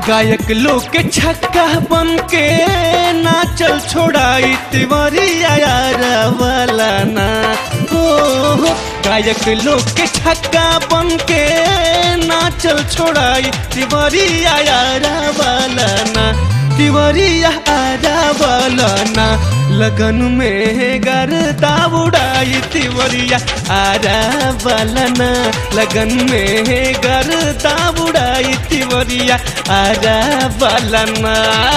गायक लोग के छक्का बन के नाचल छोड़ाई तिवरिया यार वाला ना हो। गायक लोग के छक्का बन के नाचल छोड़ाई तिवरिया यार वाला ना, तिवरिया आरा वाला ना। लगन में गर्दा उड़ाई तिवरिया आरा वाला ना, लगन में गर्दा उड़ाई तिवरिया आरा वाला ना।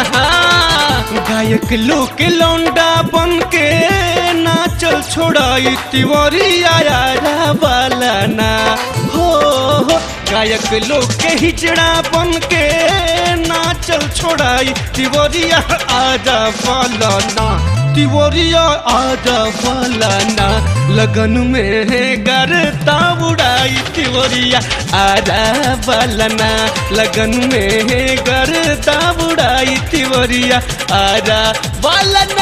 गायक लोग के लौंडा बन के नाचल छोड़ाई तिवरिया आरा वाला ना हो। गायक लोग के हिजड़ा बन के नाचल छोड़ाई तिवरिया आरा वाला ना, तिवरिया आरा वाला ना। लगन में गर्दा उड़ाई तिवरिया आरा वाला ना, लगन में गर्दा उड़ाई तिवरिया आरा वाला ना।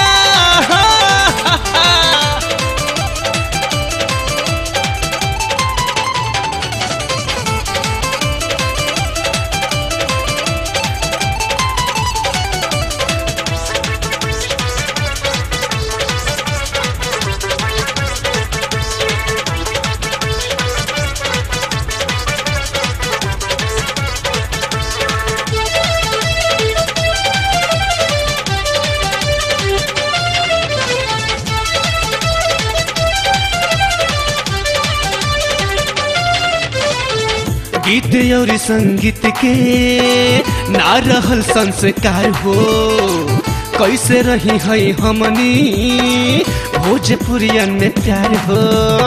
गीत और संगीत के ना रहल संस्कार हो, कैसे रही है हमनी भोजपुरियन में प्यार हो।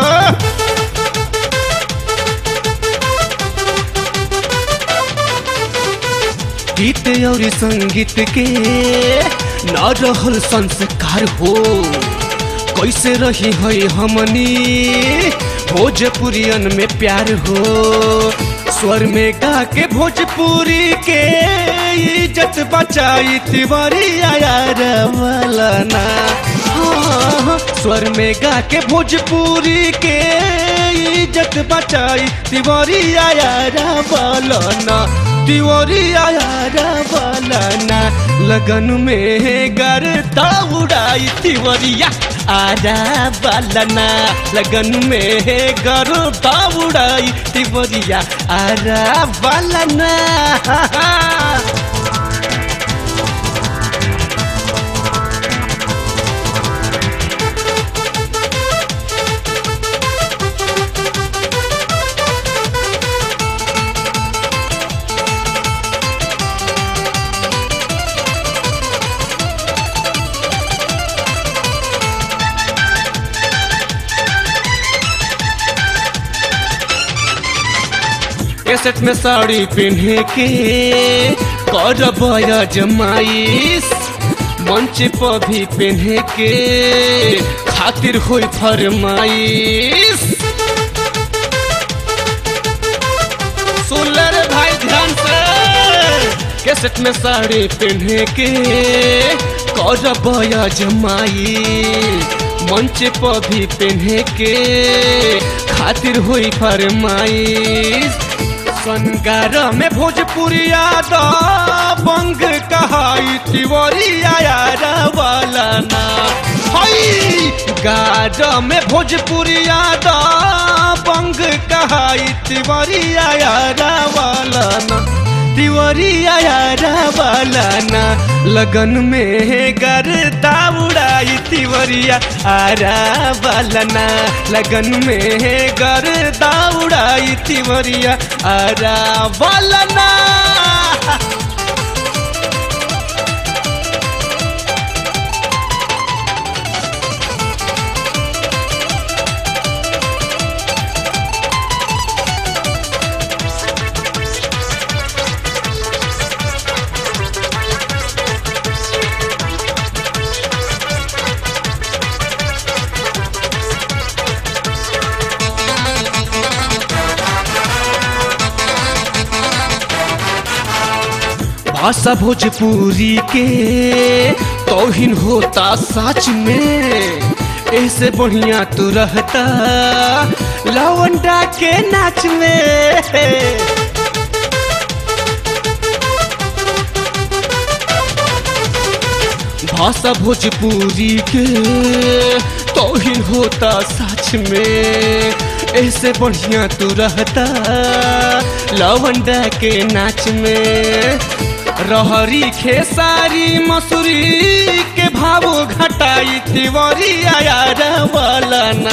गीत और संगीत के ना रहल संस्कार हो, कैसे रही है हमनी भोजपुरियन में प्यार हो। स्वर में गा के भोजपुरी के इज्जत बचाई तिवरिया यार वाला ना। स्वर में गा के भोजपुरी के इज्जत बचाई तिवरिया यार वाला ना, तिवरिया यार वाला ना। लगन में गर्दा उड़ाई तिवरिया आरा वाला ना, लगन में गर्दा उड़ाई तिवरिया आरा वाला ना। कैसेट में साड़ी पहने के करब जमाइश, मंच पर भी पहने के खातिर होई फरमाइश। सुन रे भाई ध्यान से, कैसेट में साड़ी पहने के करब जमाइश, मंच पर भी पहने के खातिर होई फरमाइश। संगार में भोजपुरिया दा बंग कहाई तिवरिया यार वाला ना। गार में भोजपुरिया दा बंग कहाई तिवरिया यार वाला ना, तिवरिया यार वाला ना। लगन में गर्दा उड़ाई तिवरिया आरा वाला ना, लगन में गर्दा उड़ाई तिवरिया आरा वाला ना। भाषा भोजपुरी के तौहीन होता सच में, ऐसे बढ़िया तू रहता लवंडा के नाच में। भाषा भोजपुरी के तौहीन होता सच में। ऐसे बढ़िया तू रहता लवंडा के नाच में। रहरी खेसारी मसूरी के भाव घटाई तिवारी आयार वाला ना।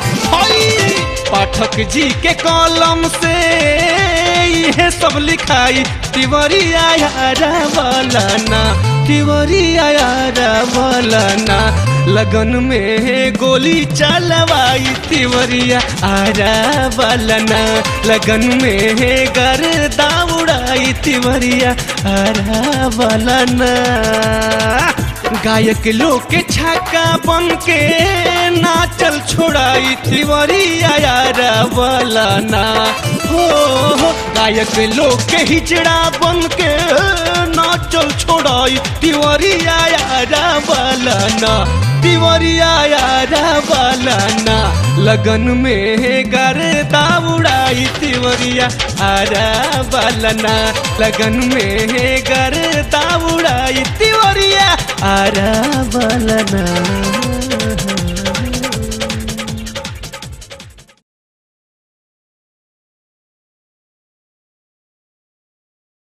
पाठक जी के कलम से यह सब लिखाई तिवारी आयार वाला ना। तिवारी आयार वाला ना। लगन में गोली चलवाई तिवरिया आरा वाला ना। लगन में गर्दा उड़ाई तिवरिया आरा वाला ना। गायक लोग के छक्का बन के नाचल छोड़ाई तिवरिया आरा वाला ना। हो गायक लोग के हिजड़ा बन के नाचल छोड़ाई तिवरिया आरा वाला ना। तिवरिया आरा वाला ना। लगन में गर्दा उड़ाई तिवरिया आरा वाला ना। लगन में गर्दा उड़ाई तिवरिया आरा वाला ना।